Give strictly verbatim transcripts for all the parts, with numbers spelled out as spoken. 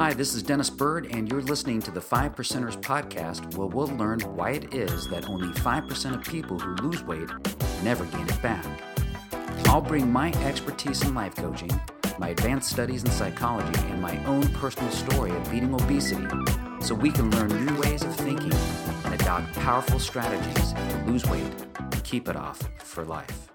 Hi, this is Dennis Bird, and you're listening to the Five Percenters Podcast, where we'll learn why it is that only five percent of people who lose weight never gain it back. I'll bring my expertise in life coaching, my advanced studies in psychology, and my own personal story of beating obesity, so we can learn new ways of thinking and adopt powerful strategies to lose weight and keep it off for life.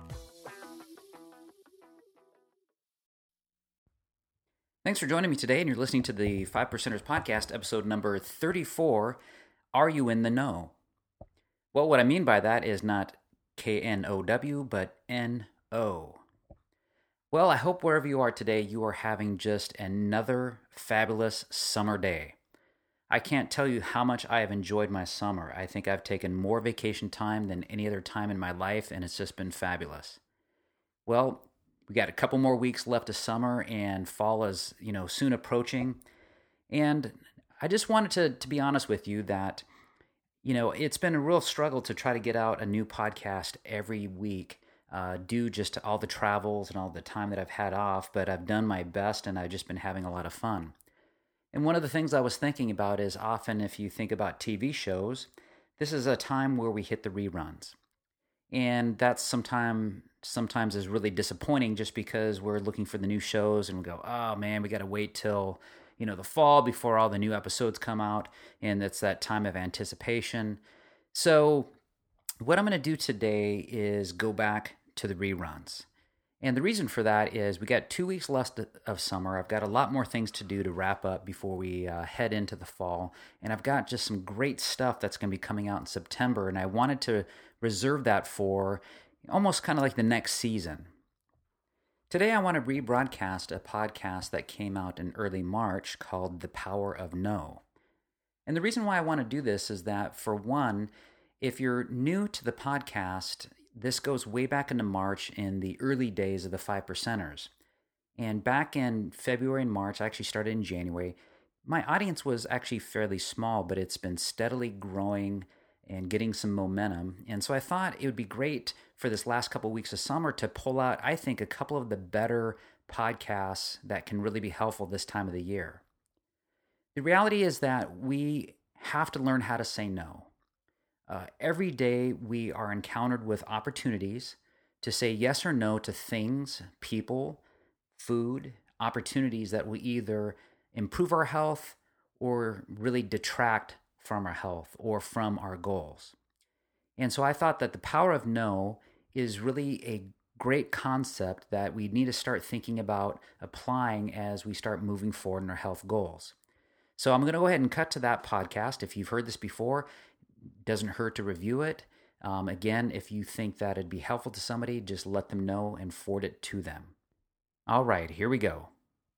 Thanks for joining me today, and you're listening to the Five Percenters Podcast, episode number thirty-four, Are You in the Know? Well, what I mean by that is not K N O W, but N O. Well, I hope wherever you are today, you are having just another fabulous summer day. I can't tell you how much I have enjoyed my summer. I think I've taken more vacation time than any other time in my life, and it's just been fabulous. Well, we got a couple more weeks left of summer, and fall is, you know, soon approaching. And I just wanted to, to be honest with you that, you know, it's been a real struggle to try to get out a new podcast every week uh, due just to all the travels and all the time that I've had off. But I've done my best, and I've just been having a lot of fun. And one of the things I was thinking about is often if you think about T V shows, this is a time where we hit the reruns. And that's sometime, sometimes is really disappointing just because we're looking for the new shows and we go, oh man, we got to wait till, you know, the fall before all the new episodes come out. And it's that time of anticipation. So what I'm going to do today is go back to the reruns. And the reason for that is we got two weeks left of summer. I've got a lot more things to do to wrap up before we uh, head into the fall. And I've got just some great stuff that's going to be coming out in September. And I wanted to reserve that for almost kind of like the next season. Today I want to rebroadcast a podcast that came out in early March called The Power of No. And the reason why I want to do this is that, for one, if you're new to the podcast, this goes way back into March in the early days of the Five Percenters. And back in February and March, I actually started in January, my audience was actually fairly small, but it's been steadily growing and getting some momentum. And so I thought it would be great for this last couple of weeks of summer to pull out, I think, a couple of the better podcasts that can really be helpful this time of the year. The reality is that we have to learn how to say no. Uh, every day we are encountered with opportunities to say yes or no to things, people, food, opportunities that will either improve our health or really detract from our health or from our goals. And so I thought that the power of no is really a great concept that we need to start thinking about applying as we start moving forward in our health goals. So I'm going to go ahead and cut to that podcast. If you've heard this before, it doesn't hurt to review it. Um, again, if you think that it'd be helpful to somebody, just let them know and forward it to them. All right, here we go.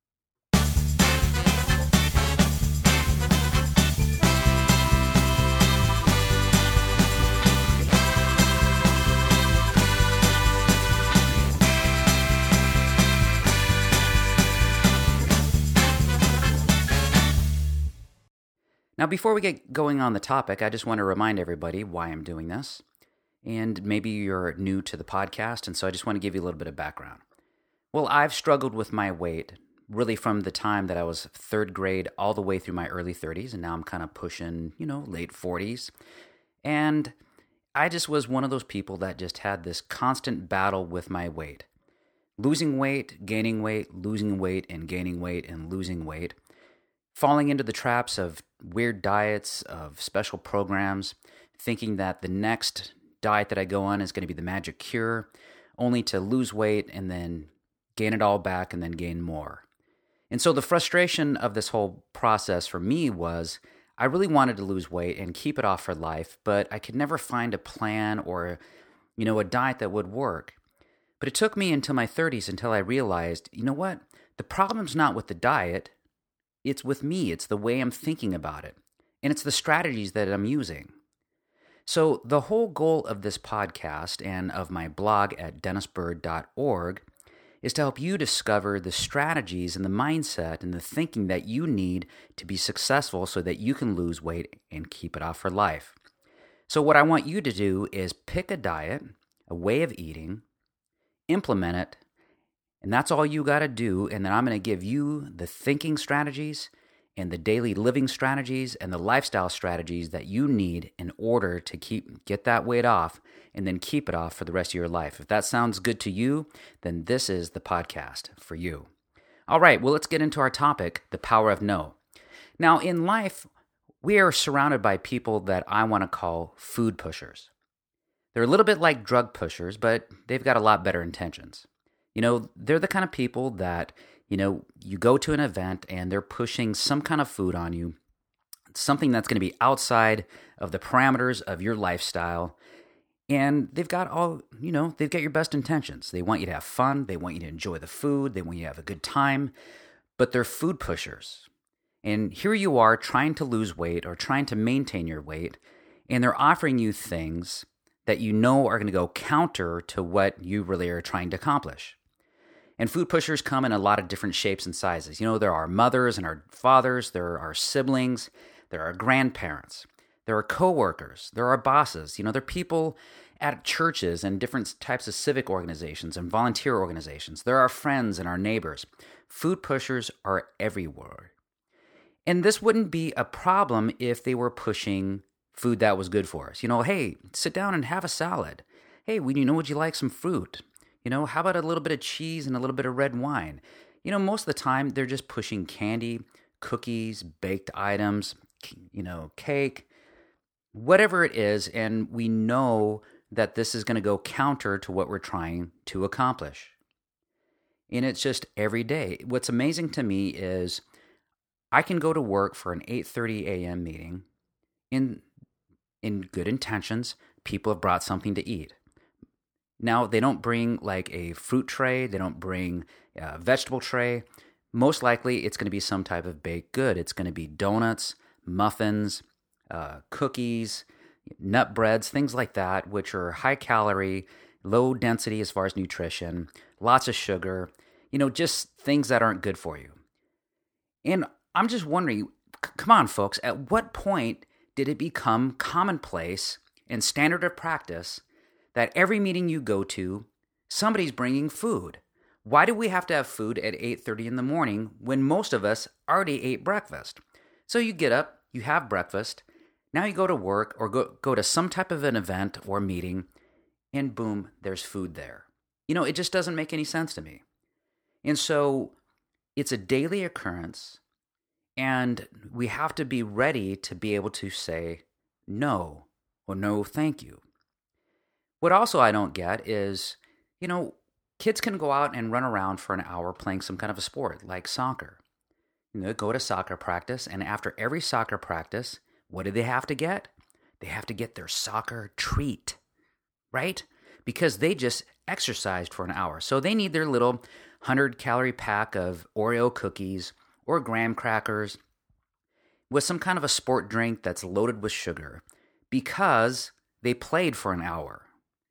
Now, before we get going on the topic, I just want to remind everybody why I'm doing this. And maybe you're new to the podcast, and so I just want to give you a little bit of background. Well, I've struggled with my weight really from the time that I was third grade all the way through my early thirties, and now I'm kind of pushing, you know, late forties. And I just was one of those people that just had this constant battle with my weight. Losing weight, gaining weight, losing weight, and gaining weight, and losing weight. Falling into the traps of weird diets, of special programs, thinking that the next diet that I go on is going to be the magic cure, only to lose weight and then gain it all back and then gain more. And so the frustration of this whole process for me was I really wanted to lose weight and keep it off for life, but I could never find a plan or, you know, a diet that would work. But it took me until my thirties until I realized, you know what? The problem's not with the diet. It's with me. It's the way I'm thinking about it. And it's the strategies that I'm using. So the whole goal of this podcast and of my blog at dennis bird dot org is to help you discover the strategies and the mindset and the thinking that you need to be successful so that you can lose weight and keep it off for life. So what I want you to do is pick a diet, a way of eating, implement it, and that's all you got to do. And then I'm going to give you the thinking strategies and the daily living strategies and the lifestyle strategies that you need in order to keep get that weight off and then keep it off for the rest of your life. If that sounds good to you, then this is the podcast for you. All right, well, let's get into our topic, the power of no. Now, in life, we are surrounded by people that I want to call food pushers. They're a little bit like drug pushers, but they've got a lot better intentions. You know, they're the kind of people that, you know, you go to an event and they're pushing some kind of food on you, something that's going to be outside of the parameters of your lifestyle. And they've got all, you know, they've got your best intentions. They want you to have fun. They want you to enjoy the food. They want you to have a good time. But they're food pushers. And here you are trying to lose weight or trying to maintain your weight, and they're offering you things that you know are going to go counter to what you really are trying to accomplish. And food pushers come in a lot of different shapes and sizes. You know, there are mothers and our fathers, there are siblings, there are grandparents, there are coworkers, there are bosses. You know, there are people at churches and different types of civic organizations and volunteer organizations. There are friends and our neighbors. Food pushers are everywhere. And this wouldn't be a problem if they were pushing food that was good for us. You know, hey, sit down and have a salad. Hey, you know, would you like some fruit? You know, how about a little bit of cheese and a little bit of red wine? You know, most of the time they're just pushing candy, cookies, baked items, you know, cake, whatever it is. And we know that this is going to go counter to what we're trying to accomplish. And it's just every day. What's amazing to me is I can go to work for an eight thirty a.m. meeting. In in good intentions, people have brought something to eat. Now, they don't bring like a fruit tray. They don't bring a vegetable tray. Most likely, it's going to be some type of baked good. It's going to be donuts, muffins, uh, cookies, nut breads, things like that, which are high calorie, low density as far as nutrition, lots of sugar, you know, just things that aren't good for you. And I'm just wondering, c- come on, folks, at what point did it become commonplace and standard of practice that every meeting you go to, somebody's bringing food? Why do we have to have food at eight thirty in the morning when most of us already ate breakfast? So you get up, you have breakfast, now you go to work or go, go to some type of an event or meeting, and boom, there's food there. You know, it just doesn't make any sense to me. And so it's a daily occurrence. And we have to be ready to be able to say no or no thank you. What also I don't get is, you know, kids can go out and run around for an hour playing some kind of a sport like soccer. You know, go to soccer practice, and after every soccer practice, what do they have to get? They have to get their soccer treat, right? Because they just exercised for an hour. So they need their little one hundred calorie pack of Oreo cookies or graham crackers with some kind of a sport drink that's loaded with sugar because they played for an hour.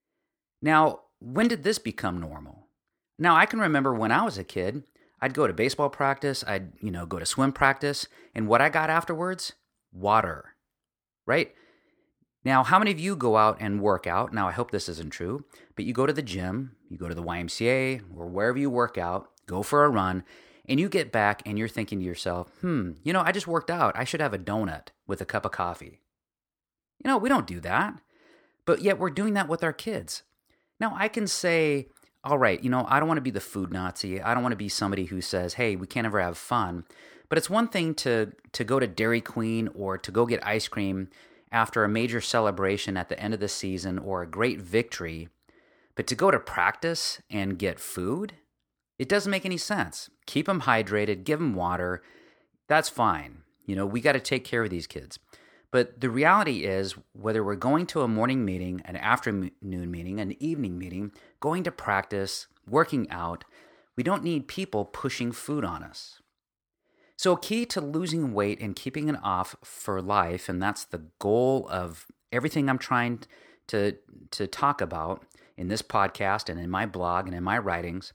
Now, when did this become normal? Now, I can remember when I was a kid, I'd go to baseball practice, I'd, you know, go to swim practice, and what I got afterwards? Water, right? Now, how many of you go out and work out? Now, I hope this isn't true, but you go to the gym, you go to the Y M C A, or wherever you work out, go for a run, and you get back and you're thinking to yourself, hmm, you know, I just worked out. I should have a donut with a cup of coffee. You know, we don't do that, but yet we're doing that with our kids. Now, I can say, all right, you know, I don't want to be the food Nazi. I don't want to be somebody who says, hey, we can't ever have fun. But it's one thing to to go to Dairy Queen or to go get ice cream after a major celebration at the end of the season or a great victory. But to go to practice and get food, it doesn't make any sense. Keep them hydrated, give them water. That's fine. You know, we got to take care of these kids. But the reality is, whether we're going to a morning meeting, an afternoon meeting, an evening meeting, going to practice, working out, we don't need people pushing food on us. So a key to losing weight and keeping it off for life, and that's the goal of everything I'm trying to, to talk about in this podcast and in my blog and in my writings,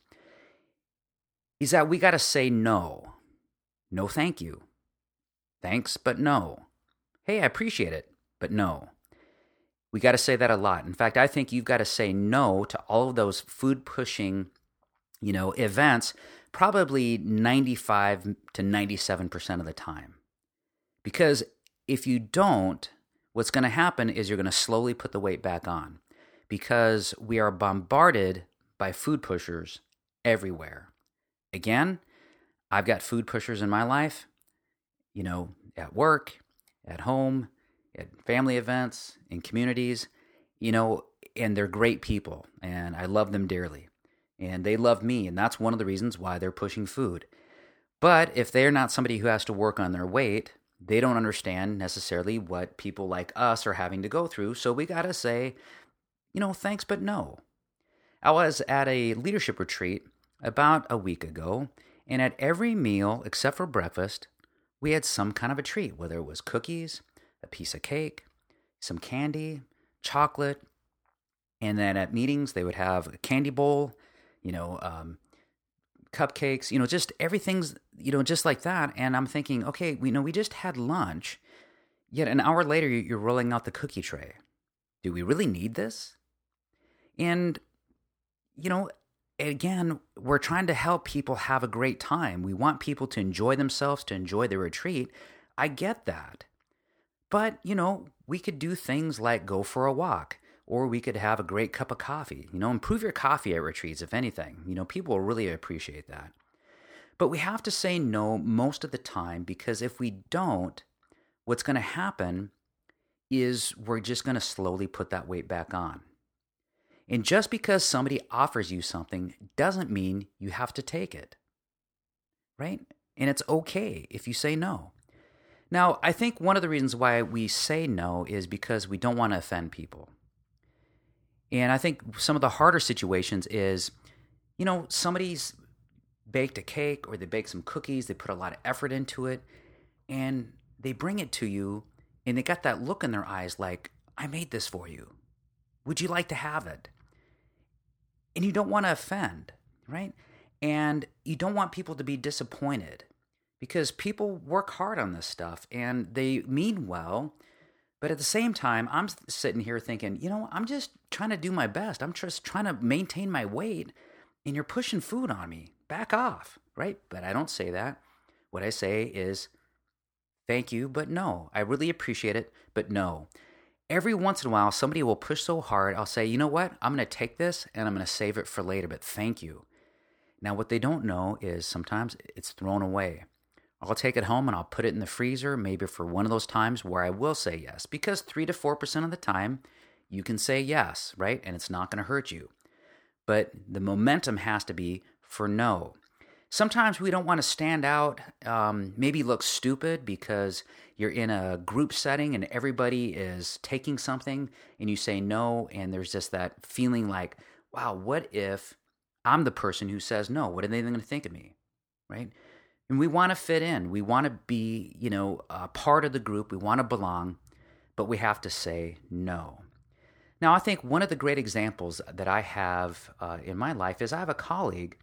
is that we got to say no. No, thank you. Thanks, but no. Hey, I appreciate it, but no. We got to say that a lot. In fact, I think you've got to say no to all of those food-pushing, you know, events probably ninety-five to ninety-seven percent of the time. Because if you don't, what's going to happen is you're going to slowly put the weight back on, because we are bombarded by food pushers everywhere. Again, I've got food pushers in my life, you know, at work, at home, at family events, in communities, you know, and they're great people, and I love them dearly, and they love me, and that's one of the reasons why they're pushing food. But if they're not somebody who has to work on their weight, they don't understand necessarily what people like us are having to go through, so we got to say, you know, thanks, but no. I was at a leadership retreat about a week ago, and at every meal except for breakfast, we had some kind of a treat, whether it was cookies, a piece of cake, some candy, chocolate, and then at meetings they would have a candy bowl, you know, um, cupcakes, you know, just everything's, you know, just like that. And I'm thinking, okay, we you know we just had lunch, yet an hour later you're rolling out the cookie tray. Do we really need this? And, you know, again, we're trying to help people have a great time. We want people to enjoy themselves, to enjoy their retreat. I get that. But, you know, we could do things like go for a walk, or we could have a great cup of coffee. You know, improve your coffee at retreats, if anything. You know, people will really appreciate that. But we have to say no most of the time, because if we don't, what's going to happen is we're just going to slowly put that weight back on. And just because somebody offers you something doesn't mean you have to take it, right? And it's okay if you say no. Now, I think one of the reasons why we say no is because we don't want to offend people. And I think some of the harder situations is, you know, somebody's baked a cake or they bake some cookies, they put a lot of effort into it, and they bring it to you, and they got that look in their eyes like, I made this for you. Would you like to have it? And you don't want to offend, right? And you don't want people to be disappointed, because people work hard on this stuff and they mean well. But at the same time, I'm sitting here thinking, you know, I'm just trying to do my best. I'm just trying to maintain my weight, and you're pushing food on me. Back off, right? But I don't say that. What I say is, thank you, but no. I really appreciate it, but no. Every once in a while, somebody will push so hard, I'll say, you know what? I'm going to take this and I'm going to save it for later, but thank you. Now, what they don't know is sometimes it's thrown away. I'll take it home and I'll put it in the freezer, maybe for one of those times where I will say yes, because three to four percent of the time you can say yes, right? And it's not going to hurt you. But the momentum has to be for no. Sometimes we don't want to stand out, um, maybe look stupid because you're in a group setting and everybody is taking something and you say no, and there's just that feeling like, wow, what if I'm the person who says no? What are they going to think of me, right? And we want to fit in. We want to be, you know, a part of the group. We want to belong, but we have to say no. Now, I think one of the great examples that I have uh, in my life is I have a colleague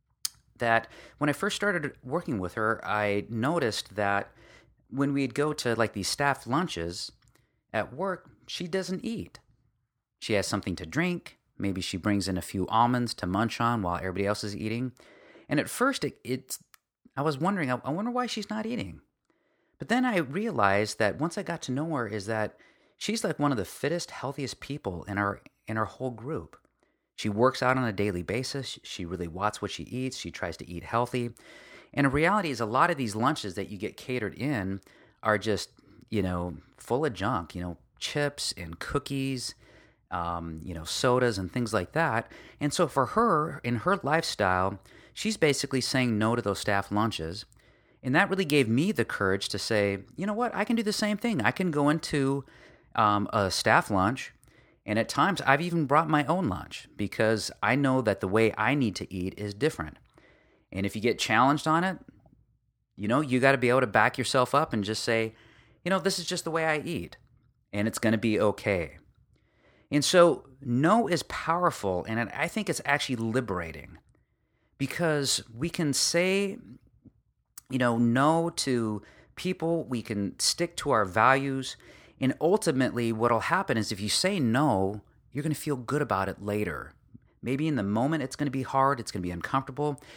that when I first started working with her, I noticed that when we'd go to like these staff lunches at work, she doesn't eat. She has something to drink. Maybe she brings in a few almonds to munch on while everybody else is eating. And at first, it, it's I was wondering, I wonder why she's not eating. But then I realized that once I got to know her is that she's like one of the fittest, healthiest people in our in our whole group. She works out on a daily basis. She really watches what she eats. She tries to eat healthy. And the reality is a lot of these lunches that you get catered in are just, you know, full of junk, you know, chips and cookies, um, you know, sodas and things like that. And so for her, in her lifestyle, she's basically saying no to those staff lunches. And that really gave me the courage to say, you know what, I can do the same thing. I can go into um, a staff lunch. And at times, I've even brought my own lunch because I know that the way I need to eat is different. And if you get challenged on it, you know, you got to be able to back yourself up and just say, you know, this is just the way I eat, and it's going to be okay. And so no is powerful, and I think it's actually liberating because we can say, you know, no to people. We can stick to our values. And ultimately, what will happen is if you say no, you're going to feel good about it later. Maybe in the moment it's going to be hard, it's going to be uncomfortable.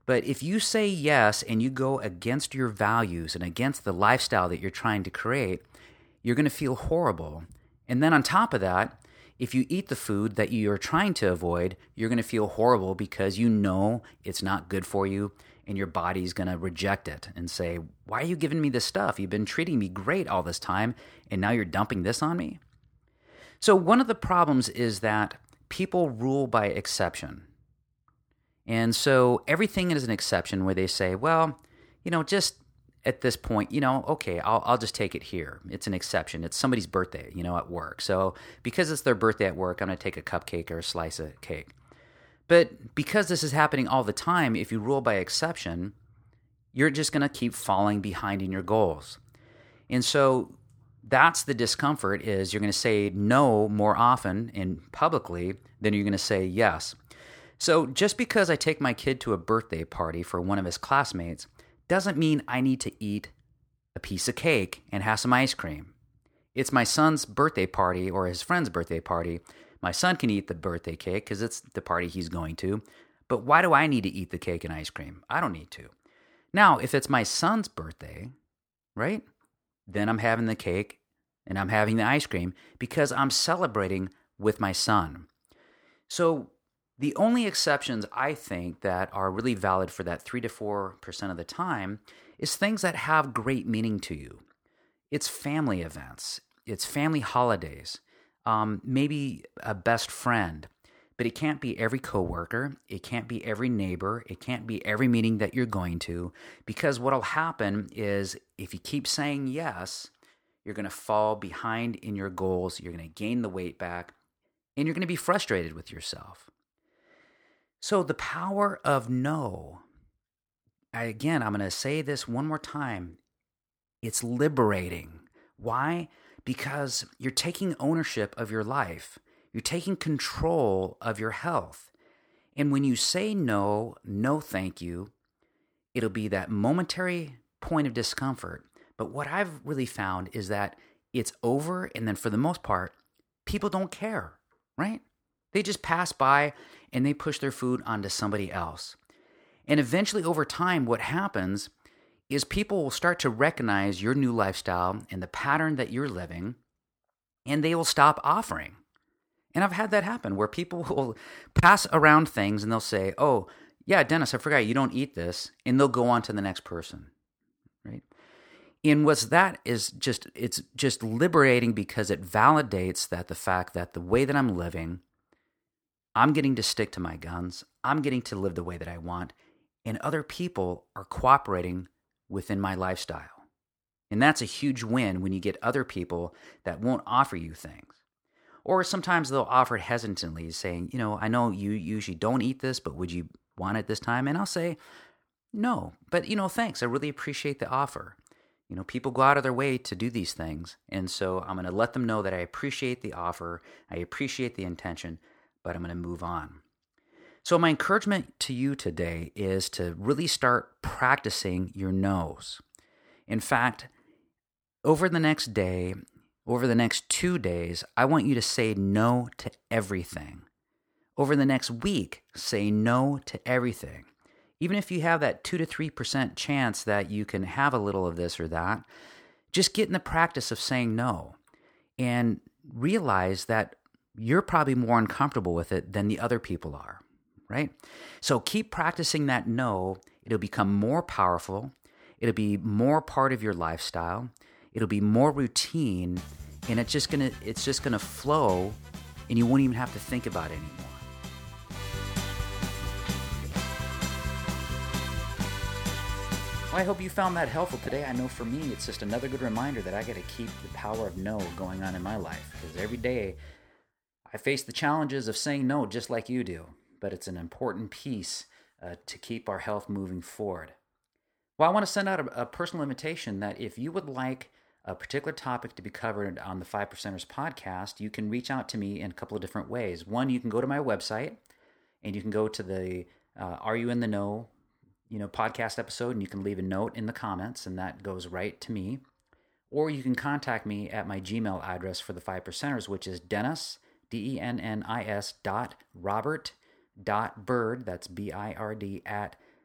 But if you say yes and you go against your values and against the lifestyle that you're trying to create, you're going to feel horrible. And then on top of that, if you eat the food that you're trying to avoid, you're going to feel horrible because you know it's not good for you and your body's going to reject it and say, why are you giving me this stuff? You've been treating me great all this time and now you're dumping this on me? So one of the problems is that people rule by exception. And so everything is an exception where they say, well, you know, just at this point, you know, okay, I'll I'll just take it here. It's an exception. It's somebody's birthday, you know, at work. So because it's their birthday at work, I'm going to take a cupcake or a slice of cake. But because this is happening all the time, if you rule by exception, you're just going to keep falling behind in your goals. And so that's the discomfort is you're going to say no more often and publicly than you're going to say yes. So just because I take my kid to a birthday party for one of his classmates doesn't mean I need to eat a piece of cake and have some ice cream. It's my son's birthday party or his friend's birthday party. My son can eat the birthday cake because it's the party he's going to. But why do I need to eat the cake and ice cream? I don't need to. Now, if it's my son's birthday, right, then I'm having the cake and I'm having the ice cream because I'm celebrating with my son. So the only exceptions I think that are really valid for that three to four percent of the time is things that have great meaning to you. It's family events. It's family holidays. Um, maybe a best friend. But it can't be every coworker. It can't be every neighbor. It can't be every meeting that you're going to. Because what'll happen is if you keep saying yes, you're going to fall behind in your goals. You're going to gain the weight back. And you're going to be frustrated with yourself. So the power of no, I, again, I'm going to say this one more time. It's liberating. Why? Because you're taking ownership of your life. You're taking control of your health. And when you say no, no thank you, it'll be that momentary point of discomfort. But what I've really found is that it's over, and then for the most part, people don't care, right? They just pass by and they push their food onto somebody else. And eventually over time, what happens is people will start to recognize your new lifestyle and the pattern that you're living, and they will stop offering. And I've had that happen where people will pass around things and they'll say, oh, yeah, Dennis, I forgot you don't eat this. And they'll go on to the next person, right? And what's that is just, it's just liberating because it validates that the fact that the way that I'm living, I'm getting to stick to my guns. I'm getting to live the way that I want. And other people are cooperating within my lifestyle. And that's a huge win when you get other people that won't offer you things. Or sometimes they'll offer it hesitantly, saying, you know, I know you usually don't eat this, but would you want it this time? And I'll say, no, but, you know, thanks. I really appreciate the offer. You know, people go out of their way to do these things. And so I'm going to let them know that I appreciate the offer. I appreciate the intention, but I'm going to move on. So my encouragement to you today is to really start practicing your no's. In fact, over the next day, over the next two days, I want you to say no to everything. Over the next week, say no to everything. Even if you have that two to three percent chance that you can have a little of this or that, just get in the practice of saying no and realize that you're probably more uncomfortable with it than the other people are, right? So keep practicing that no. It'll become more powerful. It'll be more part of your lifestyle. It'll be more routine, and it's just gonna it's just gonna flow, and you won't even have to think about it anymore. Well, I hope you found that helpful today. I know for me, it's just another good reminder that I got to keep the power of no going on in my life, because every day I face the challenges of saying no just like you do, but it's an important piece uh, to keep our health moving forward. Well, I want to send out a, a personal invitation that if you would like a particular topic to be covered on the Five Percenters podcast, you can reach out to me in a couple of different ways. One, you can go to my website and you can go to the uh, Are You in the Know, you know, podcast episode, and you can leave a note in the comments, and that goes right to me. Or you can contact me at my Gmail address for the Five Percenters, which is Dennis, D E N N I S dot Robert dot Bird, that's B I R D, at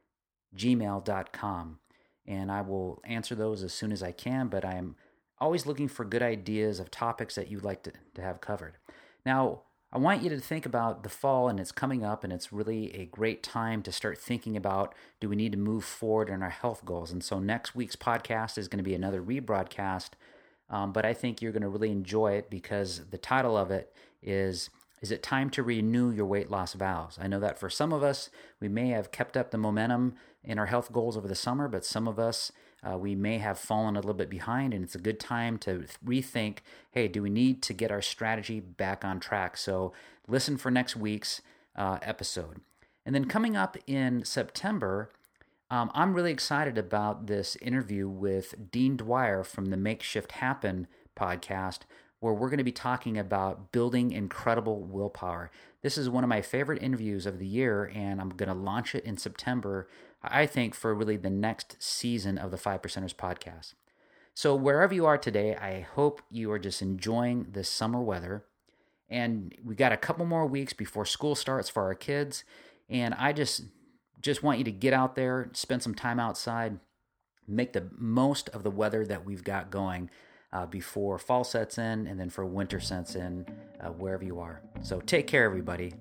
gmail dot com. And I will answer those as soon as I can, but I'm always looking for good ideas of topics that you'd like to, to have covered. Now, I want you to think about the fall, and it's coming up, and it's really a great time to start thinking about, do we need to move forward in our health goals? And so next week's podcast is going to be another rebroadcast, um, but I think you're going to really enjoy it because the title of it is, Is it time to renew your weight loss vows? I know that for some of us, we may have kept up the momentum in our health goals over the summer, but some of us, uh, we may have fallen a little bit behind, and it's a good time to rethink, hey, do we need to get our strategy back on track? So listen for next week's uh, episode. And then coming up in September, um, I'm really excited about this interview with Dean Dwyer from the Make Shift Happen podcast, where we're going to be talking about building incredible willpower. This is one of my favorite interviews of the year, and I'm going to launch it in September, I think, for really the next season of the Five Percenters podcast. So wherever you are today, I hope you are just enjoying this summer weather. And we got a couple more weeks before school starts for our kids. And I just, just want you to get out there, spend some time outside, make the most of the weather that we've got going Uh, before fall sets in, and then for winter sets in, uh, wherever you are. So take care, everybody.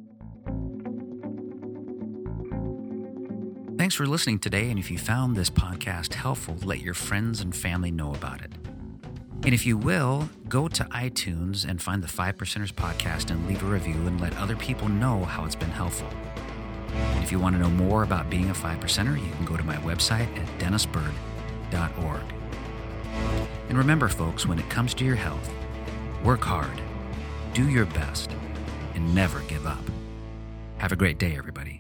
Thanks for listening today, and if you found this podcast helpful, let your friends and family know about it. And if you will, go to iTunes and find the Five Percenters podcast and leave a review and let other people know how it's been helpful. And if you want to know more about being a Five Percenter, you can go to my website at dennis bird dot org. And remember, folks, when it comes to your health, work hard, do your best, and never give up. Have a great day, everybody.